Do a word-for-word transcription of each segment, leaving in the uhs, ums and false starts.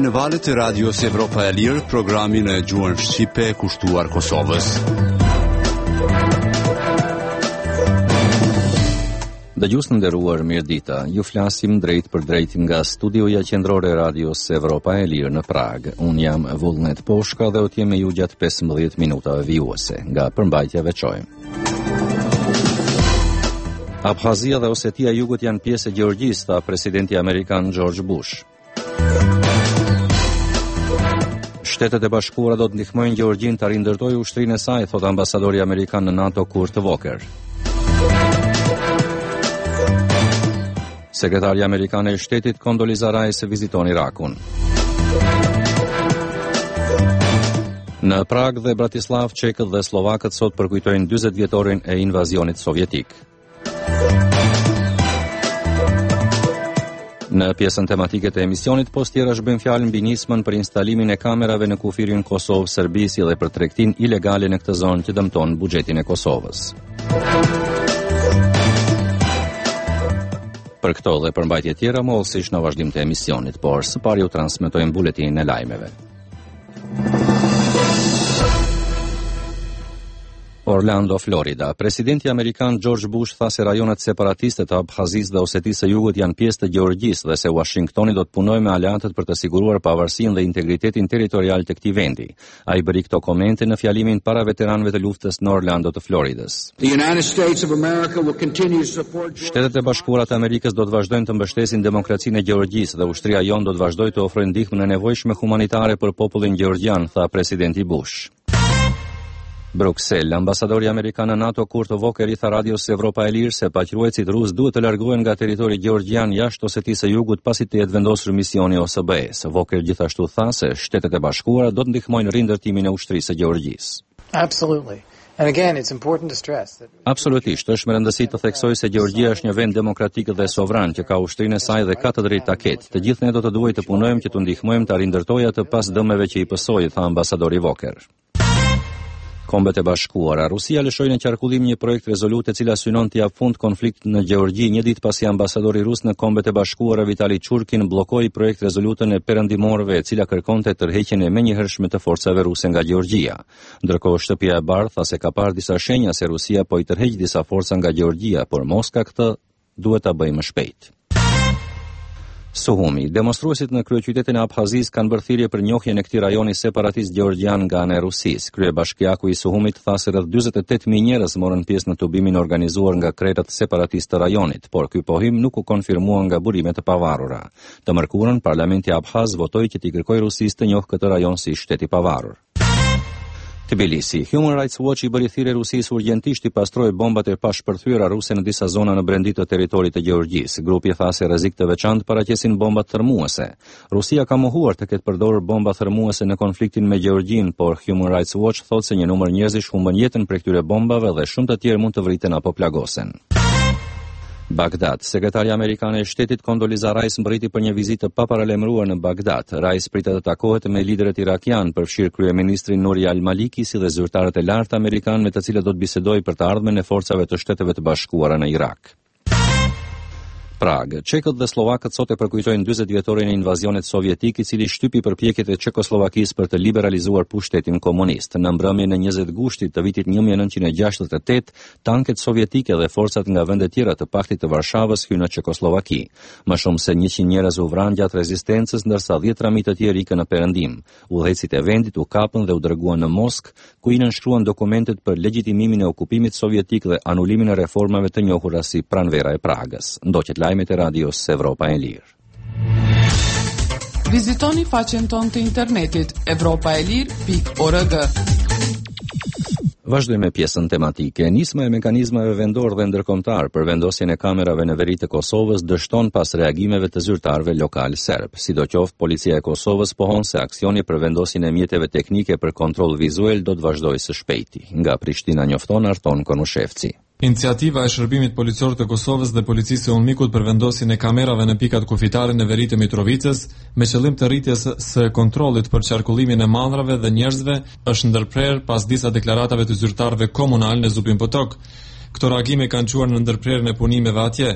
në valët e radios Evropa e Lirë, programin e gjuhën shqipe kushtuar Kosovës. Dëgjues të nderuar, mirëdita. Ju flasim drejt për drejt nga studioja qendrore e radios Evropa e Lirë në Prag. Unë jam Vullnet Poshka dhe u të jem me ju gjatë pesëmbëdhjetë minutave vijuese nga përmbajtja veçore. Abhazia dhe Osetia e Jugut janë pjesë e Gjeorgjisë, tha presidenti amerikan George Bush. Shtetet e Bashkuara do të ndihmojnë Gjeorgjinë të rindërtojë ushtrinë e saj, thot ambasadori amerikan në NATO Kurt Volker. Sekretarja amerikane e shtetit Condoleezza Rice viziton Irakun. Në Prag dhe Bratislav, çekët dhe slovakët sot përkujtojnë dyzet vjetorin e invazionit sovjetik. Në pjesën tematike të emisionit, post tjera shbëm fjalë mbi nismën për instalimin e kamerave në kufirin Kosovë-Serbi si dhe për tregtin ilegale në këtë zonë që dëmton buxhetin e Kosovës. Për këto dhe përmbajtje tjera, mollësisht në vazhdim të emisionit, por së pari u transmetojmë buletinin e lajmeve. Orlando, Florida. Presidenti amerikan George Bush tha se rajonet separatiste të Abhazisë dhe Osetisë së Jugut janë pjesë të Gjeorgjisë dhe se Washingtoni do të punojë me aleatët për të siguruar pavarësinë dhe integritetin territorial të këtij vendi. Ai bëri këto komente në fjalimin para veteranëve të luftës në Orlando të Floridës. Shtetet e Bashkuara të Amerikës do të vazhdojnë të mbështesin demokracinë e Gjeorgjisë dhe ushtria jonë do të vazhdojë të ofrojë ndihmën e nevojshme humanitare për popullin gjeorgjan, tha presidenti Bush. Bruxelles, ambasadori amerikan në NATO Kurt Volker i tha radios Evropa e Lirë se paqëruesit rus duhet të largohen nga territori gjeorgjan jashtë Osetisë së Jugut pasi të jetë vendosur misioni O S B E-s. Volker gjithashtu tha se Shtetet e Bashkuara do të ndihmojnë rindërtimin e ushtrisë së Gjeorgjisë. Absolutely. And again, it's important to stress that Absolutisht, është me rëndësi të theksoj se Gjeorgjia është një vend demokratik dhe sovran që ka ushtrinë e saj dhe ka të drejtë ta ketë. Të gjithë ne do të duhet të punojmë që të ndihmojmë ta rindërtojë atë pas dëmeve që i pësoi, tha ambasadori Volker. Kombet e Bashkuara. Rusia lëshoi në qarkullim një projekt rezolute e cila synon të jap fund konfliktit në Gjeorgji një ditë pasi ambasadori rus në Kombet e Bashkuara Vitali Churkin bllokoi projekt rezolutën e perëndimorëve e cila kërkonte tërheqjen e menjëhershme të forcave ruse nga Gjeorgjia. Ndërkohë shtëpia e Bardhë tha se ka parë disa shenja se Rusia po i tërheq disa forca nga Gjeorgjia, por Moska këtë duhet ta bëjë më shpejt. Suhumi. Demonstruesit në kryeqytetin e Abhazisë kanë bërë thirrje për njohjen e këtij rajoni separatist gjeorgjan nga ana e Rusisë. Kryebashkiaku i Suhumit tha se rreth dyzet e tetë mijë njerëz morën pjesë në tubimin organizuar nga krerët separatistë të rajonit, por ky pohim nuk u konfirmua nga burime të pavarura. Të mërkurën, Parlamenti Abhaz votoi që t'i kërkojë Rusisë të njohë këtë rajon si shtet i pavarur. Tbilisi. Human Rights Watch i bëri thirrje Rusisë urgjentisht i pastrojë bombat e pashpërthyera ruse në disa zona në brendit të territorit të Gjeorgjisë. Grupi tha se rrezik të veçantë paraqesin bombat thermuese. Rusia ka mohuar të ketë përdorur bomba thermuese në konfliktin me Gjeorgjinë, por Human Rights Watch thotë se një numër njerëzish humbën jetën prej këtyre bombave dhe shumë të tjerë mund të vriten apo plagosen. Bagdad. Sekretarja amerikane e shtetit Condoleezza Rice mbriti për një vizitë paparalajmëruar në Bagdad. Rice pritet të takohet me liderët irakian, përfshirë kryeministrin Nouri al-Maliki si dhe zyrtarët e lartë amerikanë me të cilët do të bisedojë për të ardhmen e forcave të Shteteve të Bashkuara në Irak. Prag. Çekët dhe slovakët sot e përkujtojnë dyzet vjetorin e invazionit sovjetik i cili shtypi përpjekjet e Çekosllovakisë për të liberalizuar pushtetin komunist. Në mbrëmjen e njëzet gushtit të vitit një mijë e nëntëqind e gjashtëdhjetë e tetë, tanket sovjetike dhe forcat nga vende tjera të paktit të Varshavës hynë në Çekoslovaki. Më shumë se njëqind njerëz u vranë gjatë rezistencës, ndërsa dhjetë mijë të tjerë ikën në perëndim. Udhëhecit e vendit u kapën dhe u dërguan në Moskë, ku i nënshkruan dokumentet për legjitimimin e okupimit sovjetik dhe anulimin e reformave të njohura si pranvera e Pragës. Ndoqet lajmet e radios Evropa e Lirë. Vizitoni faqen tonë të internetit evropa e lirë pikë org. Vazhdojmë me pjesën tematike. Nisma e mekanizmave vendor dhe ndërkombëtar për vendosjen e kamerave në veri të Kosovës dështon pas reagimeve të zyrtarëve lokal serb. Sidoqoftë, policia e Kosovës pohon se aksioni për vendosjen e mjeteve teknike për kontroll vizual do të vazhdojë së shpejti. Nga Prishtina njofton Arton Konushevci. Iniciativa e shërbimit policor të Kosovës dhe policisë e Unmikut për vendosjen e kamerave në pikat kufitare në veri të Mitrovicës me qëllim të rritjes së kontrollit për qarkullimin e mallrave dhe njerëzve është ndërprer pas disa deklaratave të zyrtarëve komunal në Zupin Potok. Këto reagime kanë çuar në ndërprerjen e punimeve atje.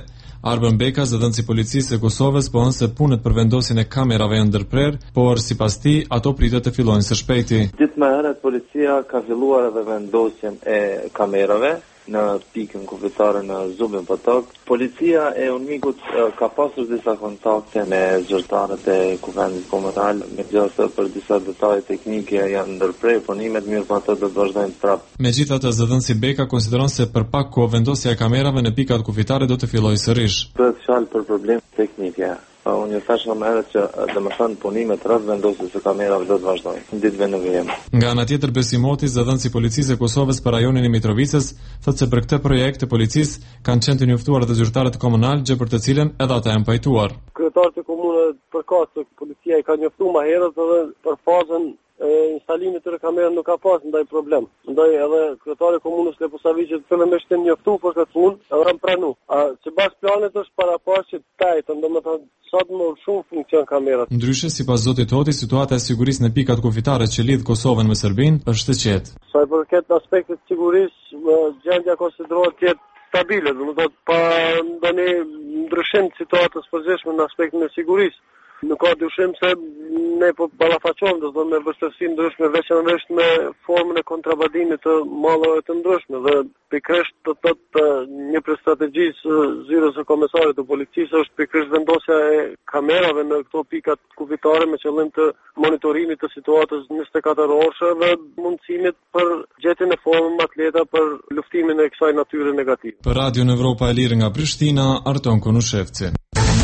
Arben Beka, zëdhënësi i policisë së Kosovës, pohon se punët për vendosjen e kamerave janë ndërprer, por sipas tij ato pritet të fillojnë së shpejti. Ditë më herët policia ka filluar edhe vendosjen e kamerave në pikën kufitare në Zubin Potok. Policia e Unmikut ka pasur disa kontakte me zyrtarët e Kuvendit Komunal, megjithatë për disa detaje teknike janë ndërprer punimet, mirë po ato do të vazhdojnë prapë. Megjithatë, zëdhënësi Beka konsideron se për pak kohë vendosja e kamerave në pikat kufitare do të fillojë sërish. Bëhet fjalë për problem teknike. Unë ju thash më herët që domethënë punimet rreth vendosjes së kamerave do të vazhdojnë në ditëve në vijim. Nga ana tjetër, Besim Oti, zëdhënësi i policisë së Kosovës për rajonin e Mitrovicës, thotë se për këtë projekt të policisë kanë qenë të njoftuar edhe zyrtarët komunal, gjë për të cilën edhe ata janë pajtuar. Kryetarët e komunës përkatës policia i ka njoftuar më herët edhe për fazën e instalimit të kamerave nuk ka pas ndaj problem. Ndaj edhe kryetari i komunës Leposaviçit fillimisht e njoftu për këtë punë, edhe ran pranu. A sipas planit është para pashit tajtë, domethënë sot më shumë funksion kamerat. Ndryshe, sipas zotit Hoti, situata e sigurisë në pikat kufitare që lidh Kosovën me Serbinë është e qetë. Sa i përket aspektit të sigurisë, gjendja konsiderohet të jetë stabile, domethënë pa ndonjë ndryshim të situatës përgjithshme në aspektin e sigurisë. Nuk ka dyshim se ne po ballafaqohemi do të thonë me vështirësi ndryshme, veçanërisht me formën e kontrabandimit të mallrave të ndryshme dhe pikërisht do të thotë një prej strategjisë zyrës së komisarit të policisë është pikërisht vendosja e kamerave në këto pikat kufitare me qëllim të monitorimit të situatës njëzet e katër orëshe dhe mundësimit për gjetjen e formën më të lehta për luftimin e kësaj natyre negative. Për Radio Evropa e Lirë nga Prishtina, Arton Konushevci.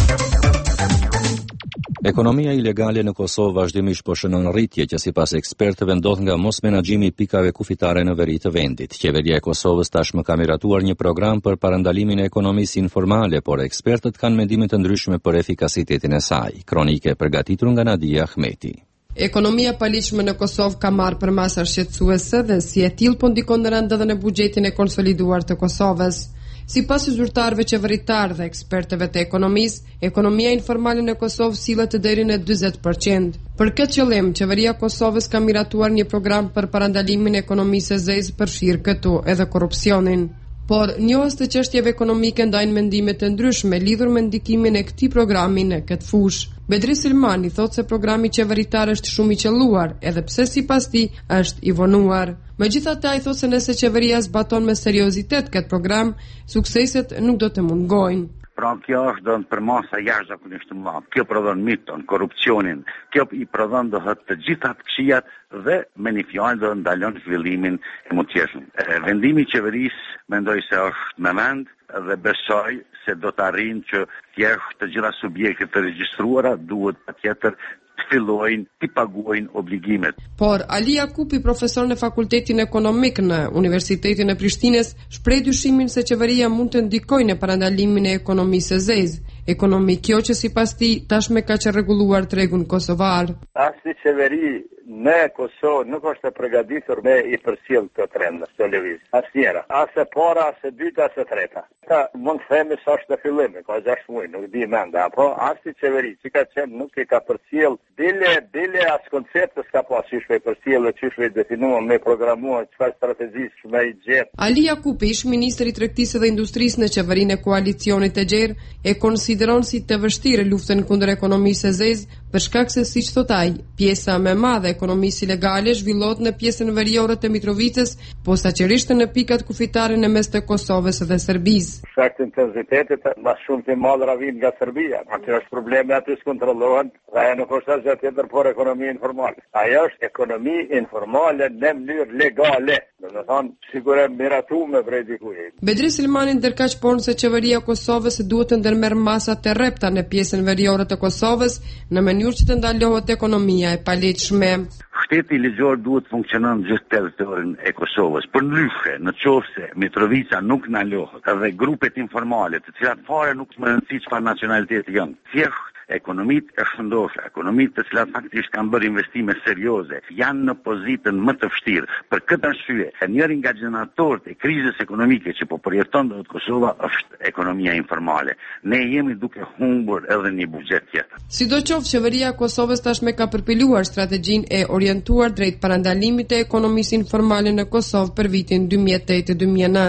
Ekonomia ilegale në Kosovë vazhdimisht po shënon rritje që sipas ekspertëve ndodh nga mos menaxhimi i pikave kufitare në veri të vendit. Qeveria e Kosovës tashmë ka miratuar një program për parandalimin e ekonomisë informale, por ekspertët kanë mendime të ndryshme për efikasitetin e saj. Kronike përgatitur nga Nadia Ahmeti. Ekonomia paligjshme në Kosovë ka marrë përmasa shqetësuese dhe si e tillë po ndikon në rënd edhe në buxhetin e konsoliduar të Kosovës. Sipas zyrtarëve qeveritar dhe ekspertëve të ekonomisë, ekonomia informale në Kosovë sillet deri në dyzet përqind. Për këtë qëllim, qeveria e Kosovës ka miratuar një program për parandalimin e ekonomisë së zezë, përfshirë këtu edhe korrupsionin. Por njohës të çështjeve ekonomike ndajnë mendime të ndryshme lidhur me ndikimin e këtij programi në këtë fushë. Bedri Silmani thotë se programi qeveritar është shumë i qelluar, edhe pse sipas tij është i vonuar. Megjithatë, ai thotë se nëse qeveria zbaton me seriozitet këtë program, sukseset nuk do të mungojnë. Pra kjo është do në përmasa jashtëzakonisht të madhe. Kjo prodhon miton, korrupsionin, kjo i prodhon do të gjitha të këqijat dhe me një fjalë do ndalon zhvillimin e mundshëm. Vendimi i qeverisë mendoj se është me vend dhe besoj se do të arrijnë që thjesht të gjitha subjektet të regjistruara duhet patjetër të fillojnë të paguajnë obligimet. Por Ali Jakupi, profesor në Fakultetin Ekonomik në Universitetin e Prishtinës, shpreh dyshimin se qeveria mund të ndikojë në parandalimin e ekonomisë së zezë. Ekonomi kjo që sipas tij tashmë ka çrregulluar tregun kosovar. Asnjë qeveri në Kosovë nuk është e përgatitur me i përcjell këtë trend të lëviz. Asnjëra, as e para, as e dyta, as e treta. Ta mund të themi se është në fillim, ka gjashtë muaj, nuk di menda, apo asnjë qeveri që ka qenë nuk e ka përcjell dile dile as koncepte s'ka pas çish me përcjell, çish me definuar, me programuar çfarë strategjisë me i gjet. Ali Jakupi, ish ministri i tregtisë dhe industrisë në qeverinë e koalicionit të gjerë, e konsideron si të vështirë luftën kundër ekonomisë së zezë, për shkak se siç thot ai, pjesa më e madhe e ekonomisë ilegale zhvillohet në pjesën veriore të Mitrovicës, posaçërisht në pikat kufitare në mes të Kosovës dhe Serbisë. Shkak të intensitetit më shumë të madh vin nga Serbia. Aty është problemi, aty s'kontrollohen, dhe ajo nuk është asgjë tjetër por ekonomi informale. Ajo është ekonomi informale në mënyrë legale. Do të thonë sigurisht miratuar prej dikujt. Bedri Silmani ndërkaq ponë se qeveria e Kosovës duhet të ndërmerr masa të rrepta në pjesën veriore të Kosovës në mënyrë që të ndalohet ekonomia e paligjshme. Shteti ligjor duhet funksionon gjithë territorin e Kosovës. Përndryshe, në qoftë se Mitrovica nuk ndalohet dhe grupet informale, të cilat fare nuk më rëndësi çfarë nacionaliteti janë, thjesht ekonomitë e shëndosha, ekonomitë të cilat faktikisht kanë bërë investime serioze, janë në pozitën më të vështirë. Për këtë arsye, njëri nga gjeneratorët e krizës ekonomike që po përjeton dot Kosova është ekonomia informale. Ne jemi duke humbur edhe një buxhet tjetër. Sidoqoftë, qeveria e Kosovës tashmë ka përpiluar strategjinë e orientuar drejt parandalimit të ekonomisë informale në Kosovë për vitin dy mijë e tetë dy mijë e nëntë.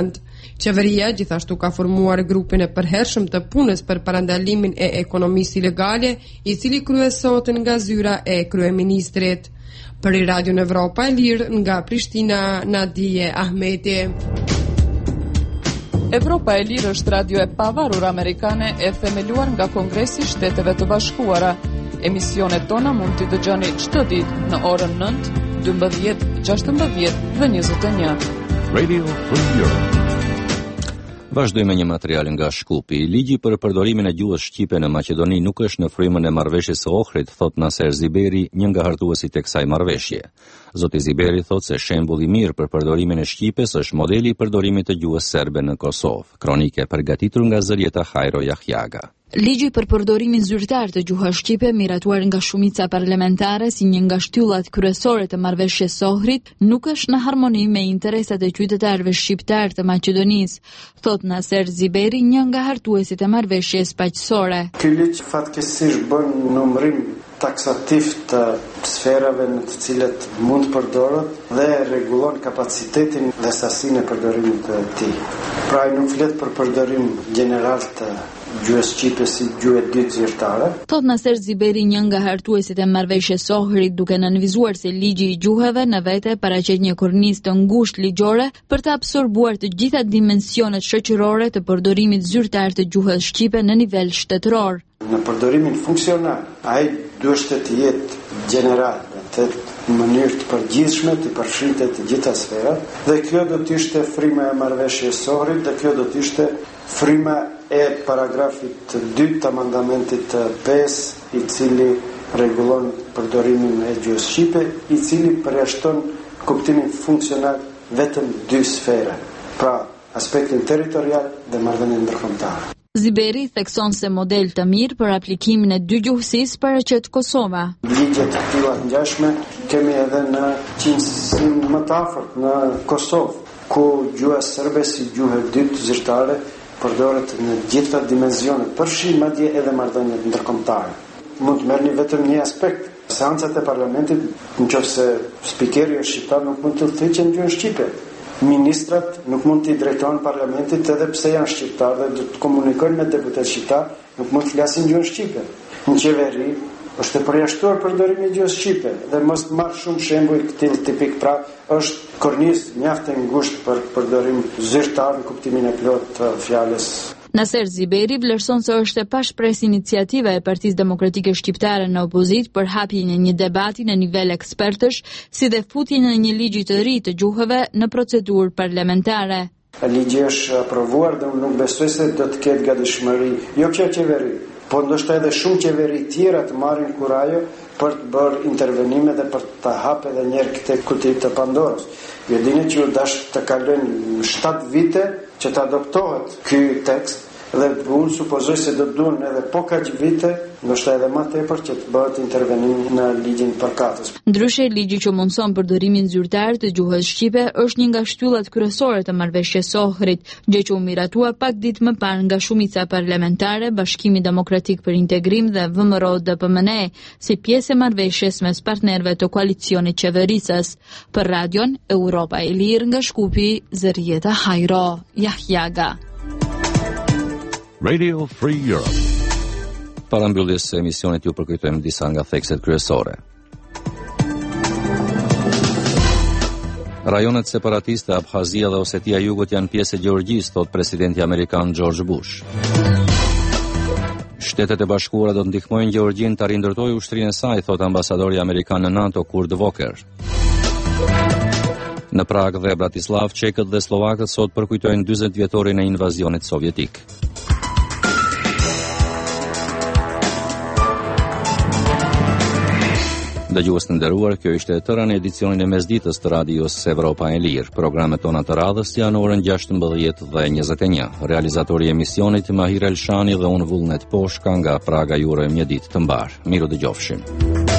Qeveria gjithashtu ka formuar grupin e përhershëm të punës për parandalimin e ekonomisë ilegale, i cili kryesohet nga zyra e kryeministrit. Për Radio Evropa e Lirë nga Prishtina, Nadije Ahmeti. Evropa e Lirë është radio e pavarur amerikane e themeluar nga Kongresi i Shteteve të Bashkuara. Emisionet tona mund t'i dëgjoni çdo ditë në orën nëntë, dymbëdhjetë, gjashtëmbëdhjetë dhe njëzet e një. Radio Free Europe. Vazhdojmë me një material nga Shkupi. Ligji për përdorimin e gjuhës shqipe në Maqedoni nuk është në frymën e marrëveshjes së Ohrit, thot Naser Ziberi, një nga hartuesit e kësaj marrëveshje. Zoti Ziberi thot se shembull i mirë për përdorimin e shqipes është modeli i përdorimit të gjuhës serbe në Kosovë. Kronike përgatitur nga Zërieta Hajro Jahjaga. Ligji për përdorimin zyrtar të gjuhës shqipe, miratuar nga shumica parlamentare si një nga shtyllat kryesore të marrëveshjes së Ohrit, nuk është në harmoni me interesat e qytetarëve shqiptar të Maqedonisë, thot Naser Ziberi, një nga hartuesit e marrëveshjes paqësore. Ky ligj fatkeqësisht bën numërim taksativ të sferave në të cilat mund përdorohet dhe rregullon kapacitetin dhe sasinë e përdorimit të tij. Pra ai nuk flet për përdorim general të gjuhës shqipe si gjuhë e dytë zyrtare. Thot Naser Ziberi, një nga hartuesit e marrëveshjes së Ohrit, duke nënvizuar se ligji i gjuhëve në vete paraqet një kornizë të ngushtë ligjore për të absorbuar të gjitha dimensionet shoqërore të përdorimit zyrtar të gjuhës shqipe në nivel shtetëror. Në përdorimin funksional, ai duhet të jetë general, të në mënyrë të përgjithshme, të përfshitet të gjitha sferat, dhe kjo do të ishte fryma e marrëveshjes së Ohrit, dhe kjo do të ishte fryma e paragrafit të dytë të amandamentit të pesë, i cili rregullon përdorimin e gjuhës shqipe, i cili përjashton kuptimin funksional vetëm dy sfera, pra aspektin territorial dhe marrëdhënien ndërkombëtare. Ziberi thekson se model të mirë për aplikimin e dy gjuhësisë paraqet Kosova. Ligje të tilla të ngjashme kemi edhe në qindësin më të afërt në Kosovë, ku gjuha serbe si gjuhë e dytë zyrtare përdoret në gjitha dimensionet, përfshin madje edhe marrëdhëniet ndërkombëtare. Mund të merrni vetëm një aspekt. Seancat e parlamentit, nëse spikeri është shqiptar, nuk mund të thëjë në gjuhën shqipe. Ministrat nuk mund t'i drejtojnë parlamentit edhe pse janë shqiptar dhe do të komunikojnë me deputet shqiptar, nuk mund të flasin gjuhën shqipe. Në qeveri është e përjashtuar përdorimi i gjuhës shqipe dhe mos të marr shumë shembuj këtij tipik, pra është kornizë mjaft e ngushtë për përdorim zyrtar në kuptimin e plotë të fjalës. Naser Ziberi vlerëson se është e pashpres iniciativa e Partisë Demokratike Shqiptare në opozit për hapjen e një debati në nivel ekspertësh, si dhe futjen e një ligji të ri të gjuhëve në procedurë parlamentare. Ligji është aprovuar dhe unë nuk besoj se do të ketë gatishmëri, jo kjo qeveri, po ndoshta edhe shumë qeveri tjera të marrin kurajo për të bërë intervenime dhe për të hapë edhe njerë këtë kuti të Pandorës. Ju dini që ju dash të kalojnë shtatë vite që të adoptohet ky tekst dhe unë supozoj se do të duhen edhe po kaq vite, ndoshta edhe më tepër që të bëhet intervenim në ligjin përkatës. Ndryshe, ligji që mundson përdorimin zyrtar të gjuhës shqipe është një nga shtyllat kryesore të marrëveshjes së Ohrit, gjë që u miratua pak ditë më parë nga shumica parlamentare, Bashkimi Demokratik për Integrim dhe V M R O D P M N E, si pjesë e marrëveshjes mes partnerëve të koalicionit qeverisës. Për Radion Europa e Lirë nga Shkupi, Zërieta Hajro Jahjaga. Radio Free Europe. Para mbylljes së emisionit ju përkujtojmë disa nga thekset kryesore. Rajonet separatiste Abkhazia dhe Osetia e Jugut janë pjesë e Gjeorgjisë, thot presidenti amerikan George Bush. Shtetet e Bashkuara do të ndihmojnë Gjeorgjinë të rindërtojë ushtrinë e saj, thot ambasadori amerikan në NATO Kurt Volker. Në Prag dhe Bratislav, çekët dhe slovakët sot përkujtojnë dyzet vjetorin e invazionit sovjetik. Dëgjues të nderuar, kjo ishte e tëra në edicionin e mesditës të radios Evropa e Lirë. Programet tona të radhës janë orën gjashtëmbëdhjetë dhe njëzet e një. Realizatori i emisionit Mahir Elshani dhe unë Vullnet Poshka nga Praga ju urojmë një ditë të mbar. Miru dëgjofshim.